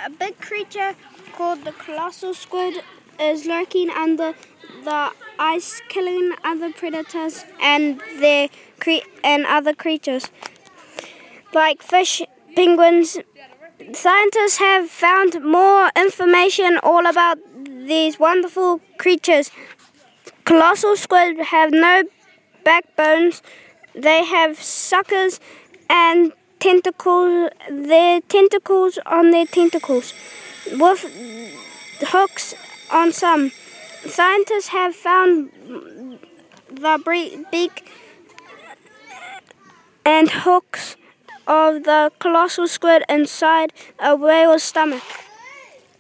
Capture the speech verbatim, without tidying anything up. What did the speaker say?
A big creature called the colossal squid is lurking under the ice, killing other predators and their cre- and other creatures like fish, penguins. Scientists have found more information all about these wonderful creatures. Colossal squid have no backbones. They have suckers and tentacles. Their tentacles on their tentacles, with hooks on some. Scientists have found the beak and hooks of the colossal squid inside a whale's stomach.